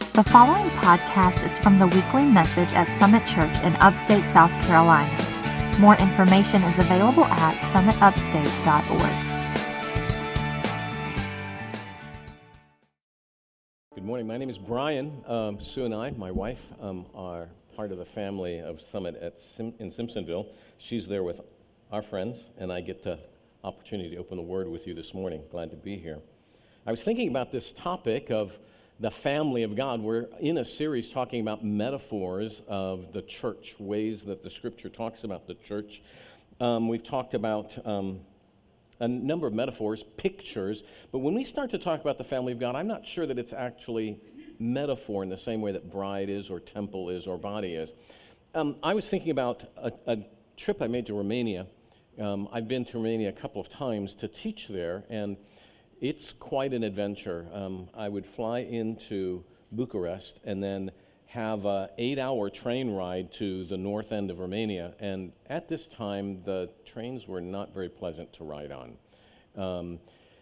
The following podcast is from the weekly message at Summit Church in Upstate, South Carolina. More information is available at summitupstate.org. Good morning. My name is Brian. Sue and I, my wife, are part of the family of Summit in Simpsonville. She's there with our friends, and I get the opportunity to open the Word with you this morning. Glad to be here. I was thinking about this topic of the family of God. We're in a series talking about metaphors of the church, ways that the Scripture talks about the church. We've talked about a number of metaphors, pictures, but when we start to talk about the family of God, I'm not sure that it's actually metaphor in the same way that bride is, or temple is, or body is. I was thinking about a trip I made to Romania. I've been to Romania a couple of times to teach there, and it's quite an adventure. I would fly into Bucharest and then have an 8-hour train ride to the north end of Romania. And at this time, the trains were not very pleasant to ride on.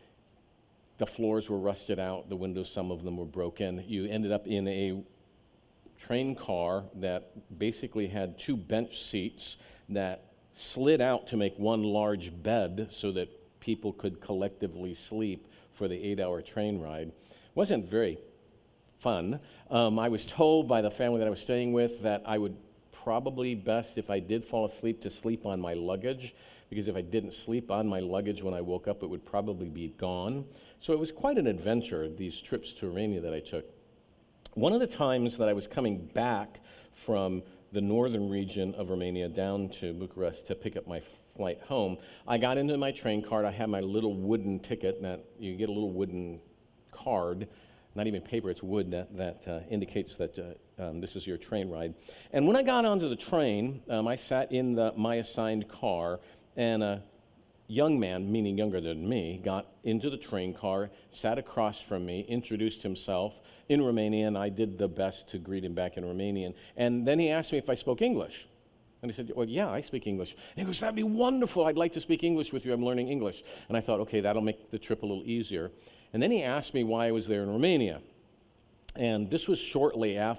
The floors were rusted out. The windows, some of them were broken. You ended up in a train car that basically had 2 bench seats that slid out to make one large bed so that people could collectively sleep for the 8-hour train ride. Wasn't very fun. I was told by the family that I was staying with that I would probably best, if I did fall asleep, to sleep on my luggage, because if I didn't sleep on my luggage when I woke up, it would probably be gone. So it was quite an adventure, these trips to Romania that I took. One of the times that I was coming back from the northern region of Romania down to Bucharest to pick up my flight home, I got into my train card. I had my little wooden ticket. That you get a little wooden card, not even paper, it's wood, that indicates that this is your train ride. And when I got onto the train, I sat in my assigned car, and a young man, meaning younger than me, got into the train car, sat across from me, introduced himself in Romanian. I did the best to greet him back in Romanian. And then he asked me if I spoke English. And I said, well, yeah, I speak English. And he goes, that'd be wonderful. I'd like to speak English with you. I'm learning English. And I thought, okay, that'll make the trip a little easier. And then he asked me why I was there in Romania. And this was short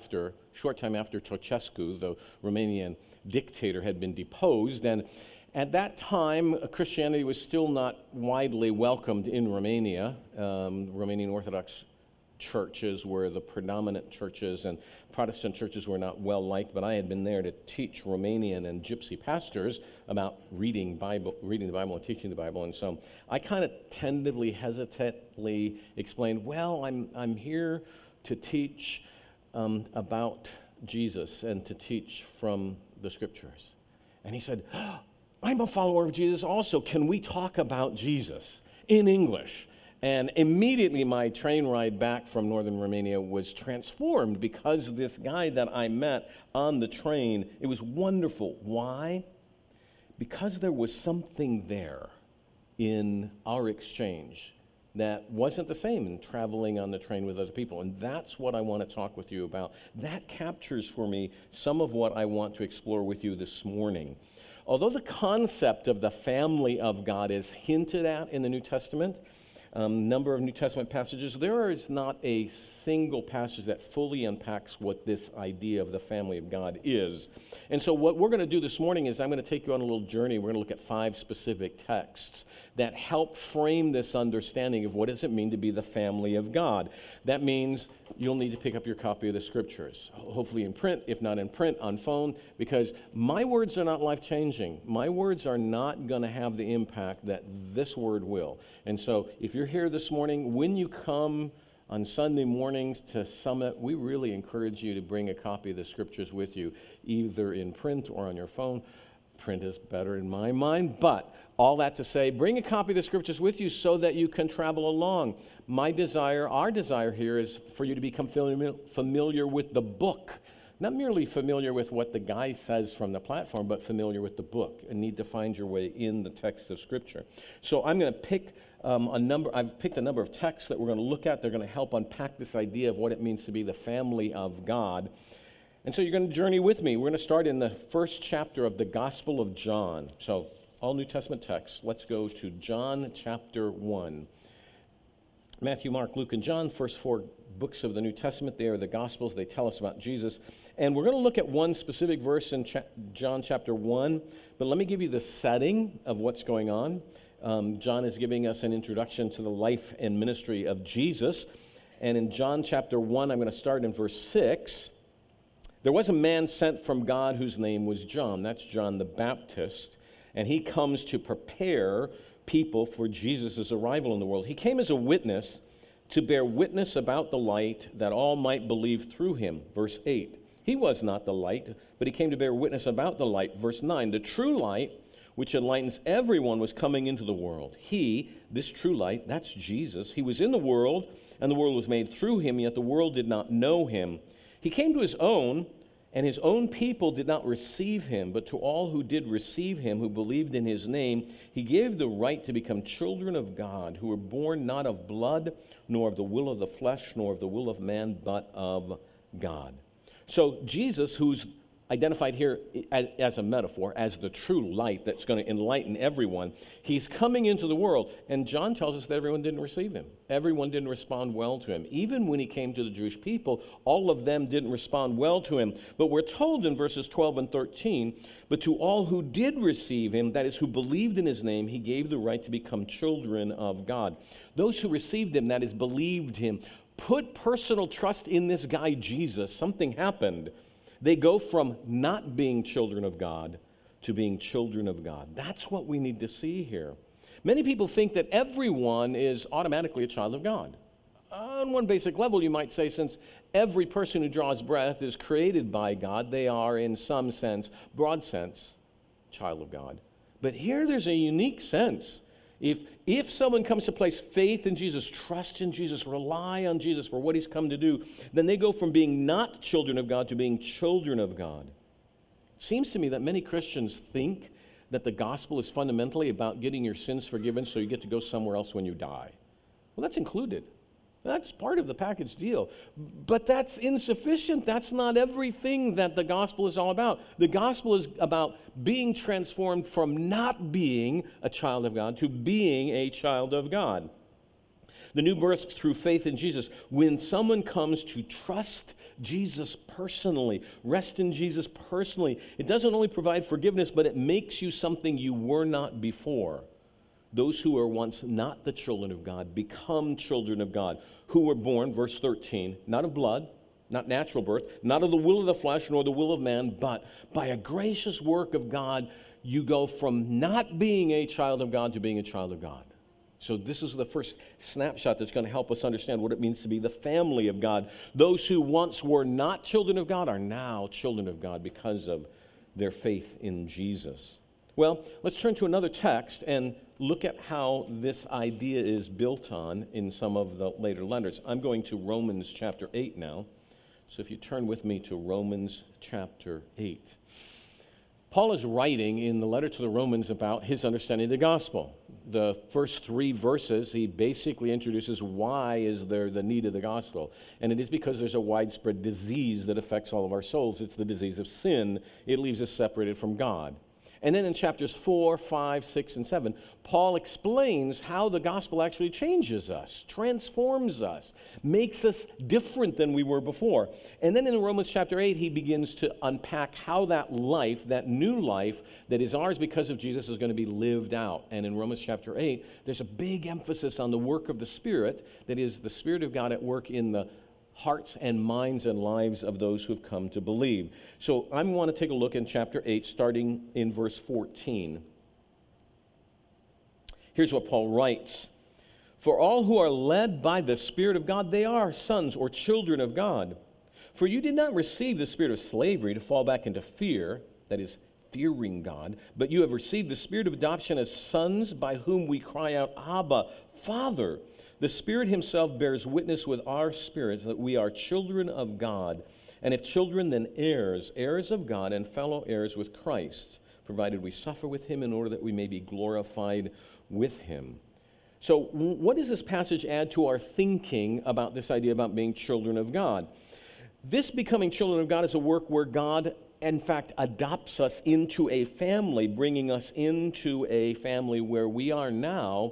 time after Ceausescu, the Romanian dictator, had been deposed. And at that time, Christianity was still not widely welcomed in Romania. Romanian Orthodox churches were the predominant churches, and Protestant churches were not well liked, but I had been there to teach Romanian and Gypsy pastors about reading the Bible and teaching the Bible. And so I kind of tentatively, hesitantly explained, well, I'm here to teach about Jesus and to teach from the Scriptures. And he said, I'm a follower of Jesus also. Can we talk about Jesus in English? And immediately my train ride back from northern Romania was transformed because this guy that I met on the train, it was wonderful. Why? Because there was something there in our exchange that wasn't the same in traveling on the train with other people. And that's what I want to talk with you about. That captures for me some of what I want to explore with you this morning. Although the concept of the family of God is hinted at in the New Testament, number of New Testament passages, there is not a single passage that fully unpacks what this idea of the family of God is. And so what we're going to do this morning is I'm going to take you on a little journey. We're going to look at 5 specific texts that help frame this understanding of what does it mean to be the family of God. That means you'll need to pick up your copy of the Scriptures, hopefully in print, if not in print, on phone, because my words are not life-changing. My words are not going to have the impact that this word will. And so if you're here this morning, when you come on Sunday mornings to Summit, we really encourage you to bring a copy of the Scriptures with you, either in print or on your phone. Print is better in my mind, but all that to say, bring a copy of the Scriptures with you so that you can travel along. My desire, our desire here is for you to become familiar with the book. Not merely familiar with what the guy says from the platform, but familiar with the book and need to find your way in the text of Scripture. So I'm going to pick I've picked a number of texts that we're going to look at. They're going to help unpack this idea of what it means to be the family of God. And so you're going to journey with me. We're going to start in the first chapter of the Gospel of John. So all New Testament texts. Let's go to John chapter 1. Matthew, Mark, Luke, and John, first 4 books of the New Testament. They are the Gospels. They tell us about Jesus. And we're going to look at one specific verse in John chapter 1. But let me give you the setting of what's going on. John is giving us an introduction to the life and ministry of Jesus. And in John chapter 1, I'm going to start in verse 6. There was a man sent from God whose name was John. That's John the Baptist. And he comes to prepare people for Jesus' arrival in the world. He came as a witness to bear witness about the light that all might believe through him. Verse 8. He was not the light, but he came to bear witness about the light. Verse 9. The true light, which enlightens everyone, was coming into the world. He, this true light, that's Jesus, he was in the world, and the world was made through him, yet the world did not know him. He came to his own, and his own people did not receive him, but to all who did receive him, who believed in his name, he gave the right to become children of God, who were born not of blood, nor of the will of the flesh, nor of the will of man, but of God. So Jesus, who's identified here as a metaphor, as the true light that's going to enlighten everyone, he's coming into the world. And John tells us that everyone didn't receive him. Everyone didn't respond well to him. Even when he came to the Jewish people, all of them didn't respond well to him. But we're told in verses 12 and 13, but to all who did receive him, that is, who believed in his name, he gave the right to become children of God. Those who received him, that is, believed him, put personal trust in this guy Jesus, something happened. They go from not being children of God to being children of God. That's what we need to see here. Many people think that everyone is automatically a child of God. On one basic level, you might say, since every person who draws breath is created by God, they are, in some sense, broad sense, child of God. But here there's a unique sense. If someone comes to place faith in Jesus, trust in Jesus, rely on Jesus for what he's come to do, then they go from being not children of God to being children of God. It seems to me that many Christians think that the gospel is fundamentally about getting your sins forgiven so you get to go somewhere else when you die. Well, that's included. That's part of the package deal. But that's insufficient. That's not everything that the gospel is all about. The gospel is about being transformed from not being a child of God to being a child of God. The new birth through faith in Jesus. When someone comes to trust Jesus personally, rest in Jesus personally, it doesn't only provide forgiveness, but it makes you something you were not before. Those who were once not the children of God become children of God, who were born, verse 13, not of blood, not natural birth, not of the will of the flesh, nor the will of man, but by a gracious work of God, you go from not being a child of God to being a child of God. So this is the first snapshot that's going to help us understand what it means to be the family of God. Those who once were not children of God are now children of God because of their faith in Jesus. Well, let's turn to another text and look at how this idea is built on in some of the later letters. I'm going to Romans chapter 8 now. So if you turn with me to Romans chapter 8. Paul is writing in the letter to the Romans about his understanding of the gospel. The first 3 verses, he basically introduces why is there the need of the gospel. And it is because there's a widespread disease that affects all of our souls. It's the disease of sin. It leaves us separated from God. And then in chapters 4, 5, 6, and 7, Paul explains how the gospel actually changes us, transforms us, makes us different than we were before. And then in Romans chapter 8, he begins to unpack how that life, that new life that is ours because of Jesus, is going to be lived out. And in Romans chapter 8, there's a big emphasis on the work of the Spirit, that is, the Spirit of God at work in the hearts and minds and lives of those who have come to believe. So I want to take a look in chapter 8, starting in verse 14. Here's what Paul writes. For all who are led by the Spirit of God, they are sons or children of God. For you did not receive the spirit of slavery to fall back into fear, that is, fearing God, but you have received the spirit of adoption as sons, by whom we cry out, Abba, Father. The Spirit himself bears witness with our spirits that we are children of God. And if children, then heirs, heirs of God and fellow heirs with Christ, provided we suffer with him in order that we may be glorified with him. So what does this passage add to our thinking about this idea about being children of God? This becoming children of God is a work where God, in fact, adopts us into a family, bringing us into a family where we are now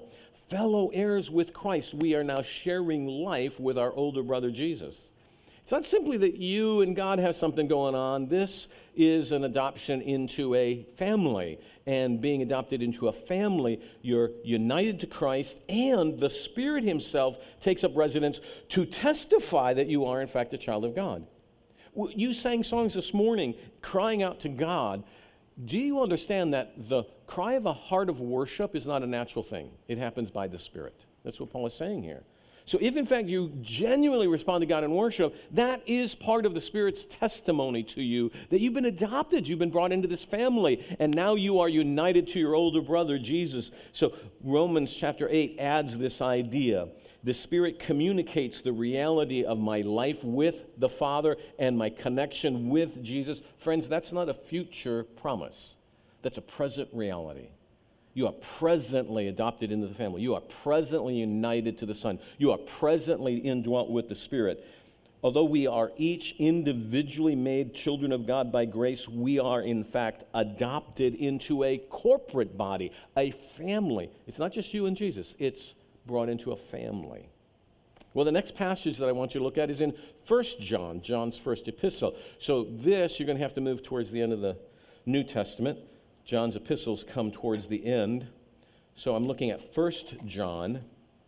fellow heirs with Christ. We are now sharing life with our older brother Jesus. It's not simply that you and God have something going on. This is an adoption into a family. And being adopted into a family, you're united to Christ, and the Spirit himself takes up residence to testify that you are, in fact, a child of God. You sang songs this morning crying out to God. Do you understand that the cry of a heart of worship is not a natural thing? It happens by the Spirit. That's what Paul is saying here. So if, in fact, you genuinely respond to God in worship, that is part of the Spirit's testimony to you that you've been adopted, you've been brought into this family, and now you are united to your older brother, Jesus. So Romans chapter 8 adds this idea. The Spirit communicates the reality of my life with the Father and my connection with Jesus. Friends, that's not a future promise. That's a present reality. You are presently adopted into the family. You are presently united to the Son. You are presently indwelt with the Spirit. Although we are each individually made children of God by grace, we are in fact adopted into a corporate body, a family. It's not just you and Jesus. It's brought into a family. Well, the next passage that I want you to look at is in 1 John, John's first epistle. So this, you're going to have to move towards the end of the New Testament. John's epistles come towards the end. So I'm looking at 1 John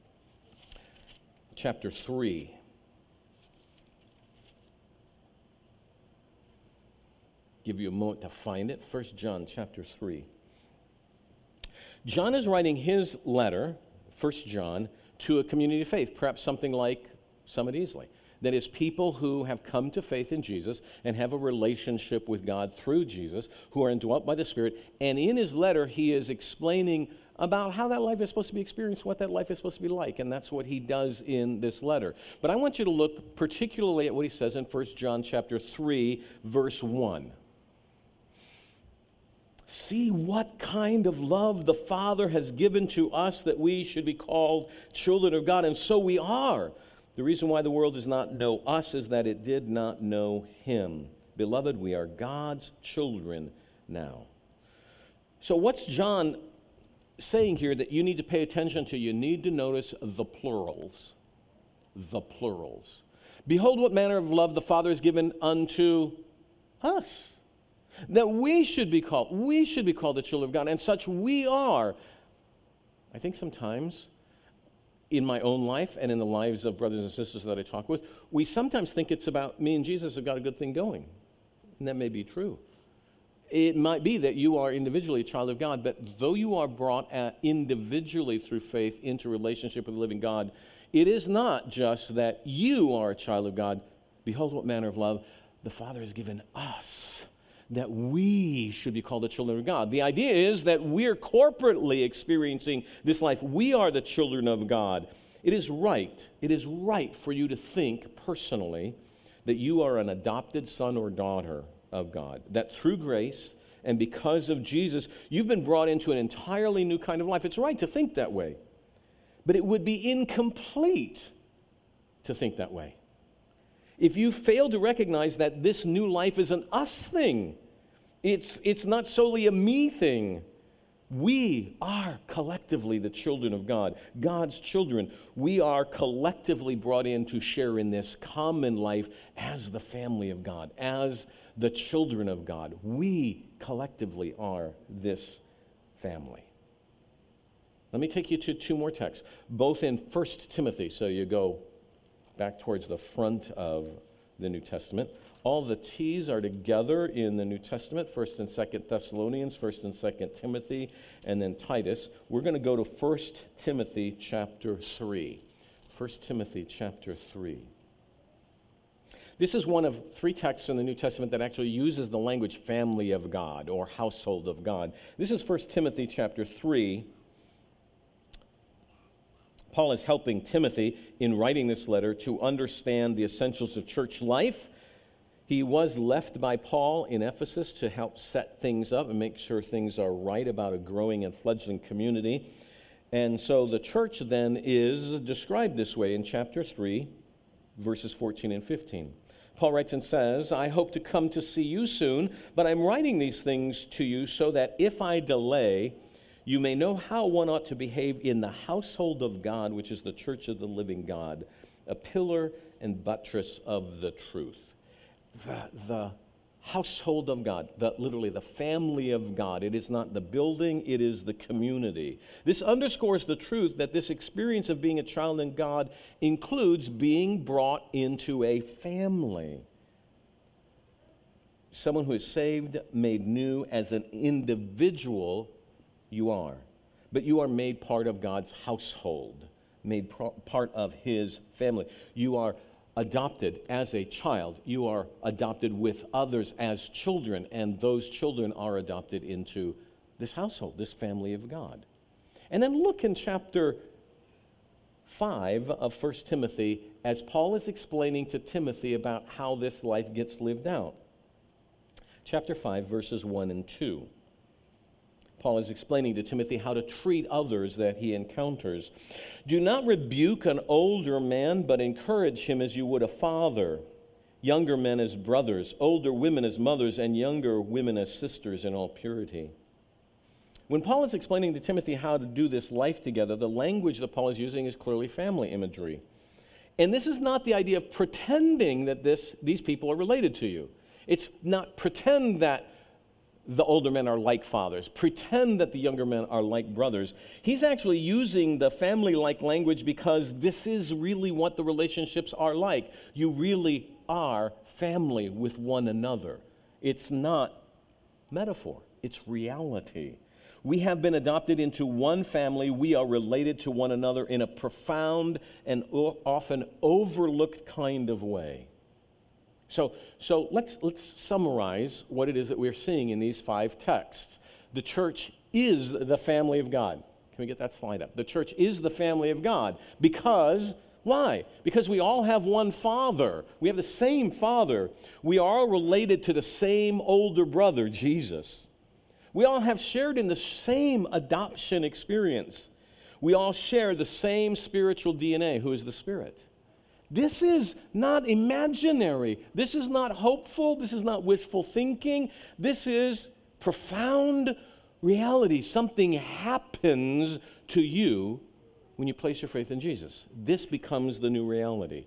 chapter 3. Give you a moment to find it. 1 John chapter 3. John is writing his letter, 1 John, to a community of faith, perhaps something like Summit Easley. That is, people who have come to faith in Jesus and have a relationship with God through Jesus, who are indwelt by the Spirit. And in his letter, he is explaining about how that life is supposed to be experienced, what that life is supposed to be like. And that's what he does in this letter. But I want you to look particularly at what he says in 1 John chapter 3, verse 1. See what kind of love the Father has given to us that we should be called children of God, and so we are. The reason why the world does not know us is that it did not know him. Beloved, we are God's children now. So what's John saying here that you need to pay attention to? You need to notice the plurals. The plurals. Behold what manner of love the Father has given unto us, that we should be called the children of God, and such we are. I think sometimes in my own life and in the lives of brothers and sisters that I talk with, we sometimes think it's about me and Jesus have got a good thing going. And that may be true. It might be that you are individually a child of God, but though you are brought individually through faith into relationship with the living God, it is not just that you are a child of God. Behold what manner of love the Father has given us, that we should be called the children of God. The idea is that we're corporately experiencing this life. We are the children of God. It is right for you to think personally that you are an adopted son or daughter of God, that through grace and because of Jesus, you've been brought into an entirely new kind of life. It's right to think that way, but it would be incomplete to think that way if you fail to recognize that this new life is an us thing. It's not solely a me thing. We are collectively the children of God, God's children. We are collectively brought in to share in this common life as the family of God, as the children of God. We collectively are this family. Let me take you to two more texts, both in 1 Timothy, so you go back towards the front of the New Testament. All the T's are together in the New Testament, 1st and 2nd Thessalonians, 1st and 2nd Timothy, and then Titus. We're going to go to 1 Timothy chapter 3. 1 Timothy chapter 3. This is one of three texts in the New Testament that actually uses the language family of God or household of God. This is 1 Timothy chapter 3. Paul is helping Timothy in writing this letter to understand the essentials of church life. He was left by Paul in Ephesus to help set things up and make sure things are right about a growing and fledgling community. And so the church then is described this way in chapter 3, verses 14 and 15. Paul writes and says, I hope to come to see you soon, but I'm writing these things to you so that if I delay, you may know how one ought to behave in the household of God, which is the church of the living God, a pillar and buttress of the truth. The household of God, literally the family of God. It is not the building, it is the community. This underscores the truth that this experience of being a child in God includes being brought into a family. Someone who is saved, made new as an individual, you are. But you are made part of God's household, made part of His family. You are adopted as a child. You are adopted with others as children, and those children are adopted into this household, this family of God. And then look in chapter 5 of 1 Timothy as Paul is explaining to Timothy about how this life gets lived out. Chapter 5, verses 1 and 2. Paul is explaining to Timothy how to treat others that he encounters. Do not rebuke an older man, but encourage him as you would a father. Younger men as brothers, older women as mothers, and younger women as sisters in all purity. When Paul is explaining to Timothy how to do this life together, the language that Paul is using is clearly family imagery. And this is not the idea of pretending that these people are related to you. It's not pretend that the older men are like fathers. Pretend that the younger men are like brothers. He's actually using the family-like language because this is really what the relationships are like. You really are family with one another. It's not metaphor. It's reality. We have been adopted into one family. We are related to one another in a profound and often overlooked kind of way. So let's summarize what it is that we're seeing in these 5 texts. The church is the family of God. Can we get that slide up? The church is the family of God because, why? Because we all have one Father. We have the same Father. We are all related to the same older brother, Jesus. We all have shared in the same adoption experience. We all share the same spiritual DNA, who is the Spirit. This is not imaginary. This is not hopeful. This is not wishful thinking. This is profound reality. Something happens to you when you place your faith in Jesus. This becomes the new reality.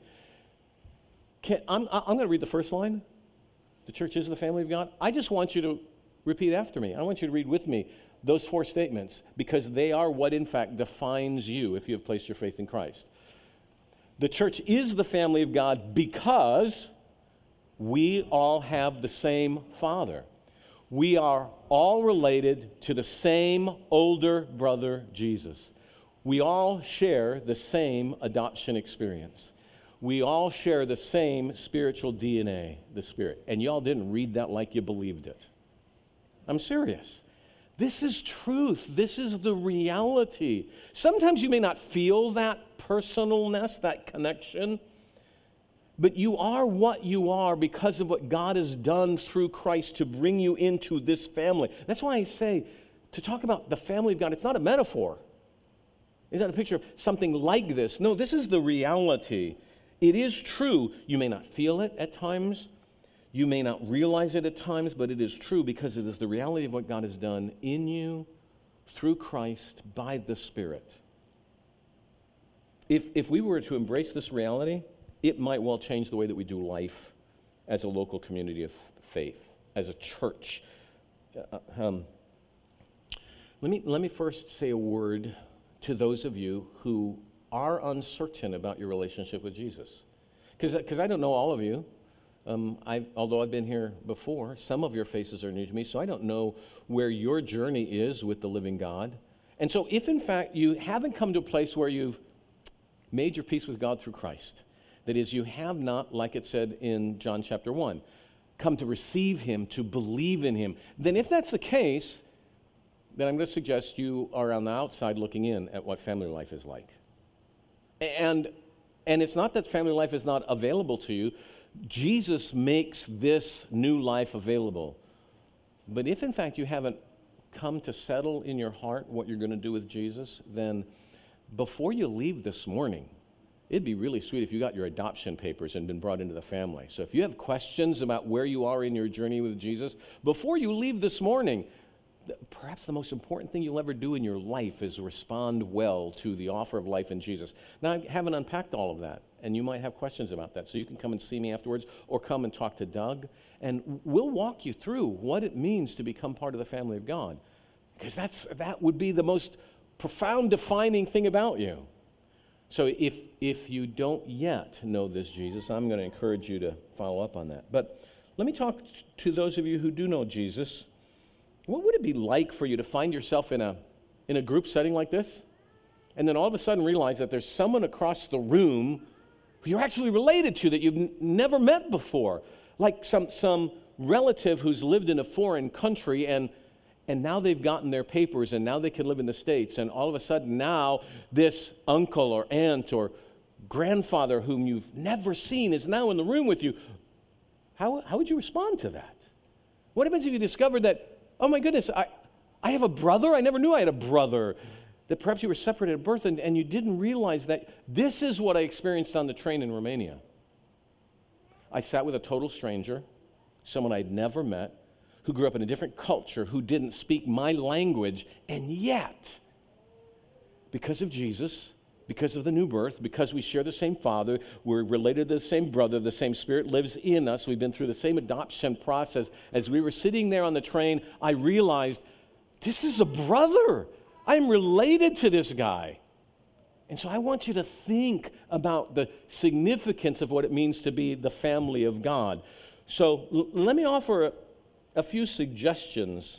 I'm going to read the first line. The church is the family of God. I just want you to repeat after me. I want you to read with me those 4 statements because they are what, in fact, defines you if you have placed your faith in Christ. The church is the family of God because we all have the same Father. We are all related to the same older brother, Jesus. We all share the same adoption experience. We all share the same spiritual DNA, the Spirit. And y'all didn't read that like you believed it. I'm serious. This is truth. This is the reality. Sometimes you may not feel that personalness, that connection, but you are what you are because of what God has done through Christ to bring you into this family. That's why I say, to talk about the family of God, it's not a metaphor. It's not a picture of something like this. No, this is the reality. It is true. You may not feel it at times. You may not realize it at times, but it is true because it is the reality of what God has done in you through Christ by the Spirit. If we were to embrace this reality, it might well change the way that we do life as a local community of faith, as a church. Let me first say a word to those of you who are uncertain about your relationship with Jesus. Because I don't know all of you. Although I've been here before, some of your faces are new to me, so I don't know where your journey is with the living God. And so if in fact you haven't come to a place where you've made your peace with God through Christ, that is, you have not, like it said in John chapter 1, come to receive Him, to believe in Him, then if that's the case, then I'm going to suggest you are on the outside looking in at what family life is like. And it's not that family life is not available to you. Jesus makes this new life available. But if in fact you haven't come to settle in your heart what you're going to do with Jesus, then before you leave this morning, it'd be really sweet if you got your adoption papers and been brought into the family. So if you have questions about where you are in your journey with Jesus, before you leave this morning, perhaps the most important thing you'll ever do in your life is respond well to the offer of life in Jesus. Now, I haven't unpacked all of that, and you might have questions about that, so you can come and see me afterwards or come and talk to Doug, and we'll walk you through what it means to become part of the family of God, because that would be the most profound defining thing about you. So if you don't yet know this Jesus, I'm going to encourage you to follow up on that. But let me talk to those of you who do know Jesus. What would it be like for you to find yourself in a group setting like this, and then all of a sudden realize that there's someone across the room who you're actually related to that you've never met before, like some relative who's lived in a foreign country and now they've gotten their papers and now they can live in the States, and all of a sudden now this uncle or aunt or grandfather whom you've never seen is now in the room with you. How would you respond to that? What happens if you discovered that, oh my goodness, I have a brother? I never knew I had a brother. That perhaps you were separated at birth and you didn't realize that this is what I experienced on the train in Romania. I sat with a total stranger, someone I'd never met, who grew up in a different culture, who didn't speak my language, and yet, because of Jesus, because of the new birth, because we share the same Father, we're related to the same brother, the same Spirit lives in us, we've been through the same adoption process. As we were sitting there on the train, I realized, this is a brother. I'm related to this guy. And so I want you to think about the significance of what it means to be the family of God. So let me offer a few suggestions.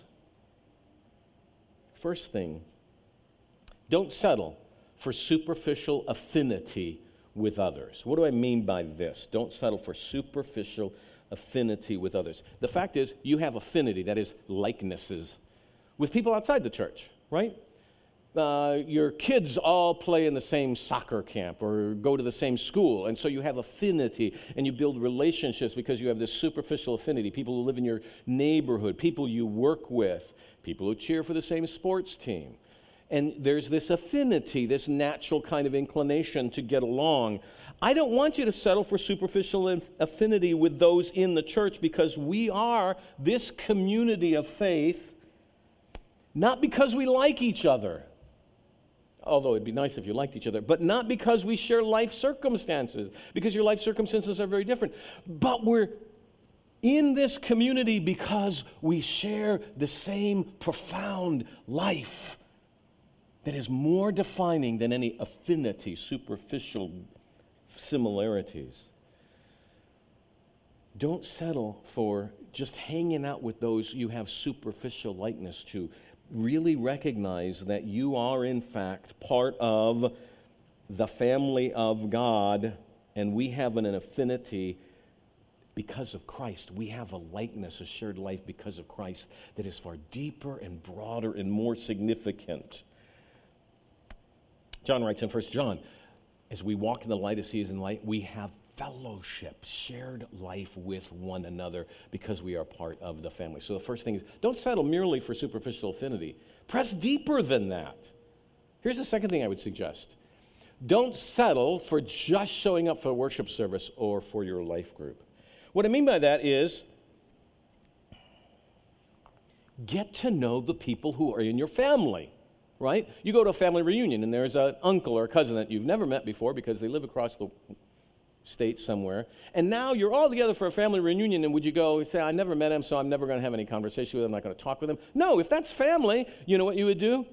First thing, don't settle for superficial affinity with others. What do I mean by this? Don't settle for superficial affinity with others. The fact is, you have affinity, that is, likenesses, with people outside the church, right? Your kids all play in the same soccer camp or go to the same school, and so you have affinity and you build relationships because you have this superficial affinity. People who live in your neighborhood, people you work with, people who cheer for the same sports team. And there's this affinity, this natural kind of inclination to get along. I don't want you to settle for superficial affinity with those in the church, because we are this community of faith, not because we like each other, although it'd be nice if you liked each other, but not because we share life circumstances, because your life circumstances are very different. But we're in this community because we share the same profound life that is more defining than any affinity, superficial similarities. Don't settle for just hanging out with those you have superficial likeness to. Really recognize that you are, in fact, part of the family of God, and we have an affinity because of Christ. We have a likeness, a shared life because of Christ that is far deeper and broader and more significant. John writes in 1 John, as we walk in the light as he is in light, we have fellowship, shared life with one another because we are part of the family. So the first thing is, don't settle merely for superficial affinity. Press deeper than that. Here's the second thing I would suggest. Don't settle for just showing up for a worship service or for your life group. What I mean by that is, get to know the people who are in your family. Right? You go to a family reunion and there's an uncle or a cousin that you've never met before because they live across the state somewhere, and now you're all together for a family reunion, and would you go say, I never met him, so I'm never going to have any conversation with him, I'm not going to talk with him? No, if that's family, you know what you would do?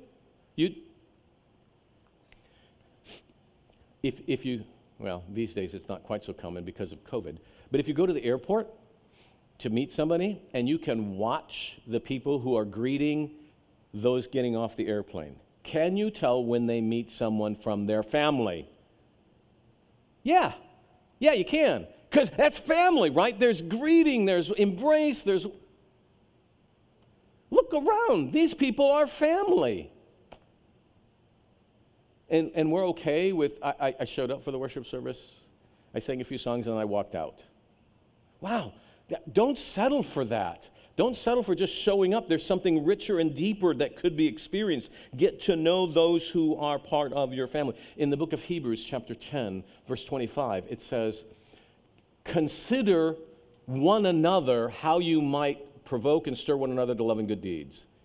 If you, well, these days it's not quite so common because of COVID, but if you go to the airport to meet somebody and you can watch the people who are greeting those getting off the airplane, can you tell when they meet someone from their family? Yeah, you can, because that's family, right? There's greeting, there's embrace, there's... Look around. These people are family. And we're okay with... I showed up for the worship service, I sang a few songs, and I walked out. Wow. Don't settle for that. Don't settle for just showing up. There's something richer and deeper that could be experienced. Get to know those who are part of your family. In the book of Hebrews, chapter 10, verse 25, it says, consider one another how you might provoke and stir one another to love and good deeds.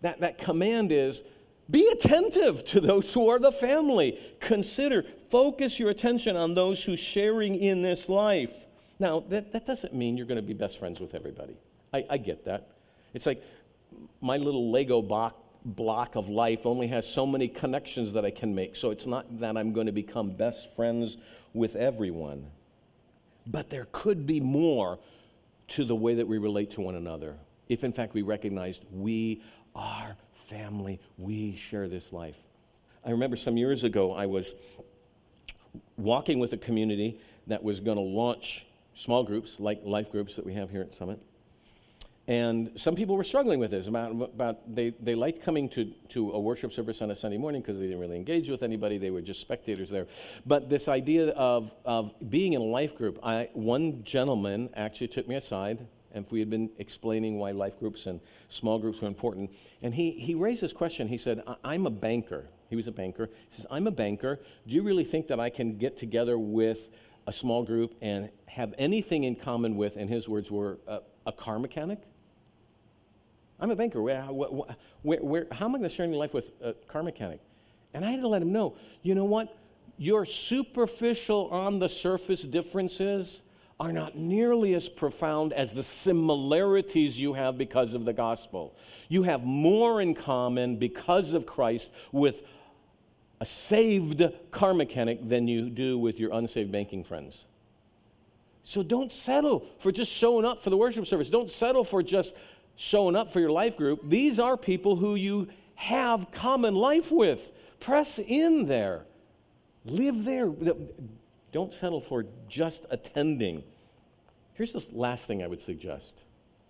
That command is, be attentive to those who are the family. Consider, focus your attention on those who are sharing in this life. Now, that doesn't mean you're going to be best friends with everybody. I get that. It's like my little Lego block of life only has so many connections that I can make. So it's not that I'm going to become best friends with everyone. But there could be more to the way that we relate to one another. If in fact we recognized we are family, we share this life. I remember some years ago I was walking with a community that was going to launch small groups, like life groups that we have here at Summit. And some people were struggling with this. They liked coming to a worship service on a Sunday morning because they didn't really engage with anybody. They were just spectators there. But this idea of being in a life group, one gentleman actually took me aside, and we had been explaining why life groups and small groups were important. And he raised this question. He said, I'm a banker. He was a banker. He says, I'm a banker. Do you really think that I can get together with a small group and have anything in common with, and his words were, a car mechanic? I'm a banker. How am I going to share your life with a car mechanic? And I had to let him know, you know what? Your superficial, on the surface differences are not nearly as profound as the similarities you have because of the gospel. You have more in common because of Christ with a saved car mechanic than you do with your unsaved banking friends. So don't settle for just showing up for the worship service. Don't settle for just showing up for your life group. These are people who you have common life with. Press in there. Live there. Don't settle for just attending. Here's the last thing I would suggest.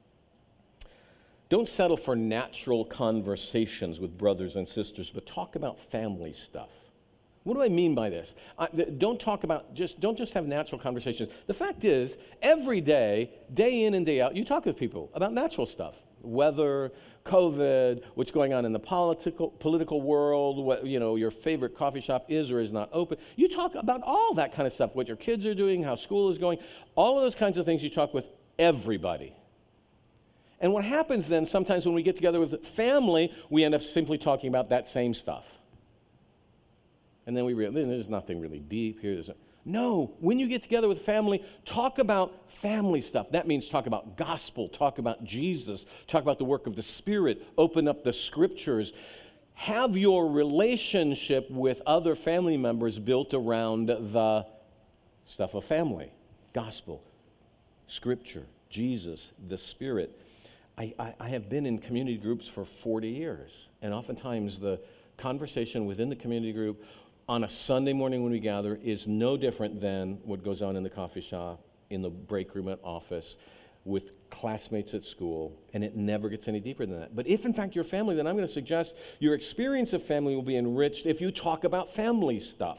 Don't settle for natural conversations with brothers and sisters, but talk about family stuff. What do I mean by this? Don't just have natural conversations. The fact is, every day, day in and day out, you talk with people about natural stuff. Weather, COVID, what's going on in the political world, what your favorite coffee shop is or is not open. You talk about all that kind of stuff, what your kids are doing, how school is going, all of those kinds of things you talk with everybody. And what happens then, sometimes when we get together with family, we end up simply talking about that same stuff. And then we realize there's nothing really deep here. No, when you get together with family, talk about family stuff. That means talk about gospel, talk about Jesus, talk about the work of the Spirit, open up the scriptures. Have your relationship with other family members built around the stuff of family, gospel, scripture, Jesus, the Spirit. I have been in community groups for 40 years, and oftentimes the conversation within the community group on a Sunday morning when we gather is no different than what goes on in the coffee shop, in the break room at office, with classmates at school, and it never gets any deeper than that. But if, in fact, you're family, then I'm going to suggest your experience of family will be enriched if you talk about family stuff.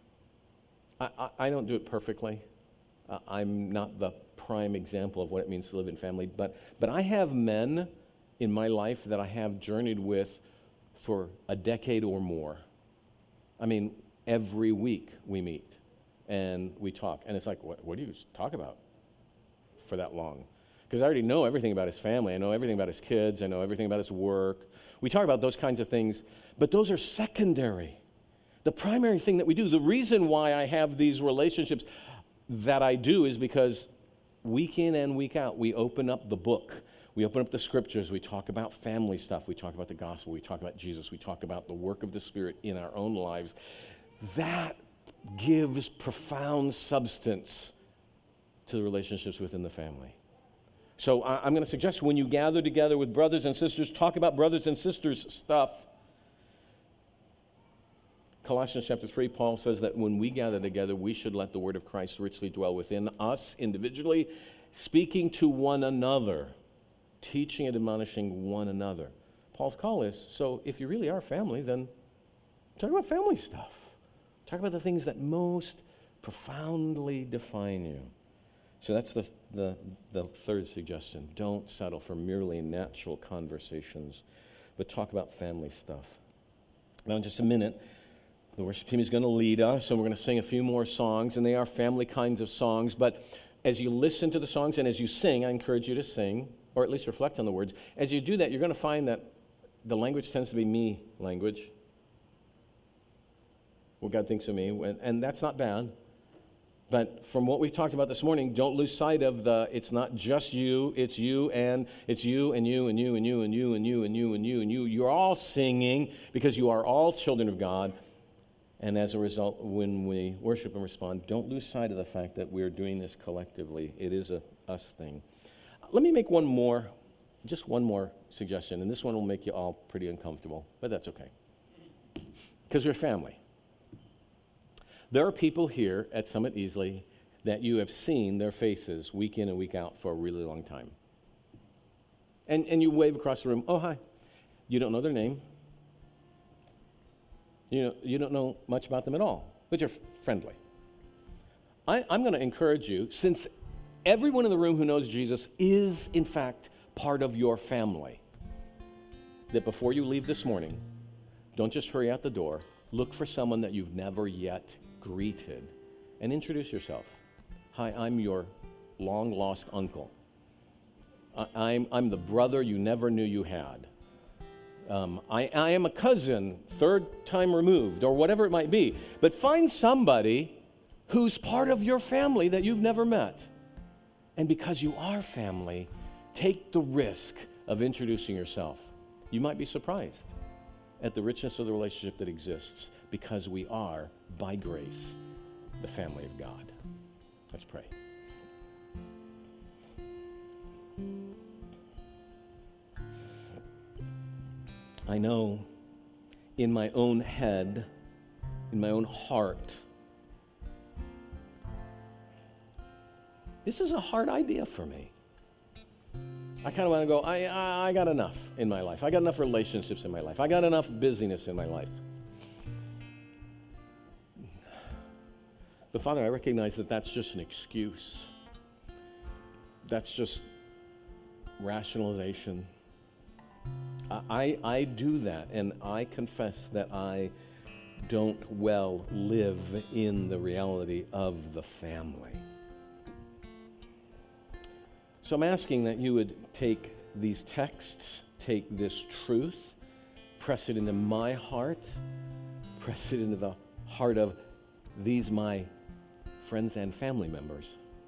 I don't do it perfectly. I'm not the prime example of what it means to live in family, but I have men in my life that I have journeyed with for a decade or more. I mean, every week we meet and we talk. And it's like, what do you talk about for that long? Because I already know everything about his family. I know everything about his kids. I know everything about his work. We talk about those kinds of things, but those are secondary. The primary thing that we do, the reason why I have these relationships that I do is because week in and week out, we open up the book. We open up the scriptures, we talk about family stuff, we talk about the gospel, we talk about Jesus, we talk about the work of the Spirit in our own lives. That gives profound substance to the relationships within the family. So I'm going to suggest when you gather together with brothers and sisters, talk about brothers and sisters stuff. Colossians chapter 3, Paul says that when we gather together, we should let the word of Christ richly dwell within us individually, speaking to one another, teaching and admonishing one another. Paul's call is, so if you really are family, then talk about family stuff. Talk about the things that most profoundly define you. So that's the third suggestion. Don't settle for merely natural conversations, but talk about family stuff. Now in just a minute, the worship team is going to lead us, and we're going to sing a few more songs, and they are family kinds of songs, but as you listen to the songs and as you sing, I encourage you to sing, or at least reflect on the words. As you do that, you're going to find that the language tends to be me language. What God thinks of me, and that's not bad. But from what we've talked about this morning, don't lose sight of it's not just you, it's you and you and you and you and you and you and you and you and you and you. You're all singing because you are all children of God. And as a result, when we worship and respond, don't lose sight of the fact that we're doing this collectively. It is a us thing. Let me make just one more suggestion, and this one will make you all pretty uncomfortable, but that's okay. Because we're family. There are people here at Summit Easley that you have seen their faces week in and week out for a really long time. And you wave across the room, oh, hi. You don't know their name. You don't know much about them at all, but you're friendly. I'm going to encourage you, since everyone in the room who knows Jesus is, in fact, part of your family, that before you leave this morning, don't just hurry out the door. Look for someone that you've never yet greeted and introduce yourself. Hi, I'm your long-lost uncle. I'm the brother you never knew you had. I am a cousin, third time removed, or whatever it might be. But find somebody who's part of your family that you've never met. And because you are family, take the risk of introducing yourself. You might be surprised at the richness of the relationship that exists because we are, by grace, the family of God. Let's pray. I know in my own head, in my own heart, this is a hard idea for me. I kind of want to go, I got enough in my life. I got enough relationships in my life. I got enough busyness in my life. But Father, I recognize that that's just an excuse. That's just rationalization. I do that, and I confess that I don't well live in the reality of the family. So I'm asking that you would take these texts, take this truth, press it into my heart, press it into the heart of these my friends and family members.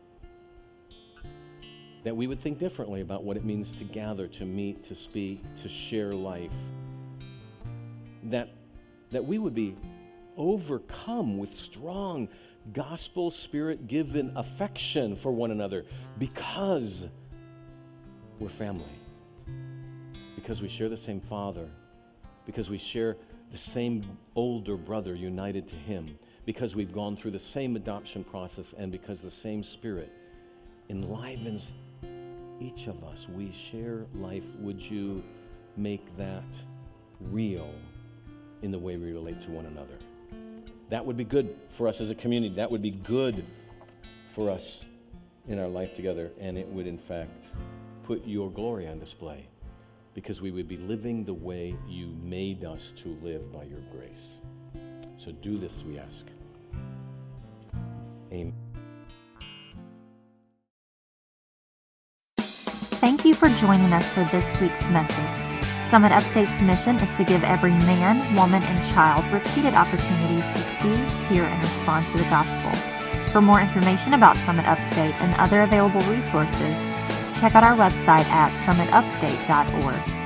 That we would think differently about what it means to gather, to meet, to speak, to share life. That we would be overcome with strong gospel spirit-given affection for one another because we're family. Because we share the same Father. Because we share the same older brother united to him. Because we've gone through the same adoption process and because the same Spirit enlivens each of us. We share life. Would you make that real in the way we relate to one another? That would be good for us as a community. That would be good for us in our life together. And it would, in fact, put your glory on display because we would be living the way you made us to live by your grace. So do this, we ask. Amen. Thank you for joining us for this week's message. Summit Upstate's mission is to give every man, woman, and child repeated opportunities to see, hear, and respond to the gospel. For more information about Summit Upstate and other available resources, check out our website at summitupstate.org.